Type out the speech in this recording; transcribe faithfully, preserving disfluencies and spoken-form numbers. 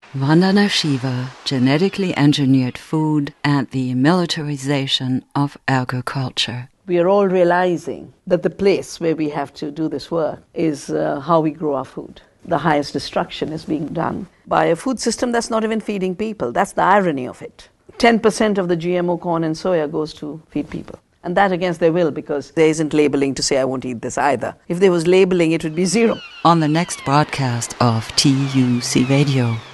Vandana Shiva, genetically engineered food and the militarization of agriculture. We are all realizing that the place where we have to do this work is uh, how we grow our food. The highest destruction is being done by a food system that's not even feeding people. That's the irony of it. ten percent of the G M O corn and soya goes to feed people. And that against their will, because there isn't labeling to say I won't eat this either. If there was labeling, it would be zero. On the next broadcast of T U C Radio.